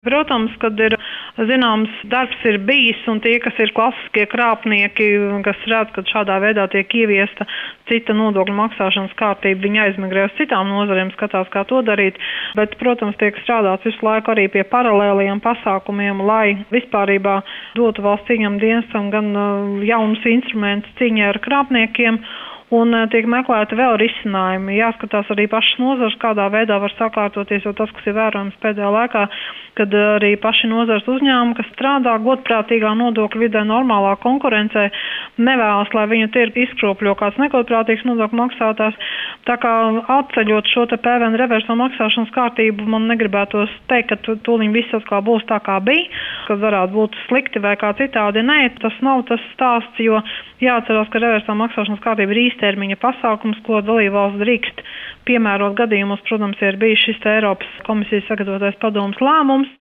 Protams, kad ir zināms darbs ir bijis un tie, kas ir klasiskie krāpnieki, kas redz, ka šādā veidā tiek ieviesta cita nodokļu maksāšanas kārtība, viņi aizmigrē uz citām nozarēm, skatās, kā to darīt. Bet, protams, tiek strādāts visu laiku arī pie paralēliem pasākumiem, lai vispārībā dotu valsts ieņēmuma dienestam gan jaunus instrumentus cīņai ar krāpniekiem, un tiek meklēti vēl risinājumi. Jāskatās arī pašas nozares, kādā veidā var sakārtoties, jo tas, kas ir vērojams pēdējā laikā, kad arī paši nozares uzņēmumi, kas strādā godprātīgā nodokļu vidē, normālā konkurencē, nevēlas, lai viņu tirgu izkropļo kāds negodprātīgs nodokļu maksātājs. Tā kā atceļot šo te PVN reverso maksāšanas kārtību, man negribētos teikt, ka tūliņ viss atkal būs tā, kā bija, kas varētu būt slikti vai kā citādi. Nē, tas nav tas stāsts, jo jāatcerās, ka reversā maksāšanas kārtība ir īstermiņa pasākums, ko dalībvalsts drīkst piemērot gadījumos, protams, ir bijis šis Eiropas komisijas sagatavotais padomes lēmums.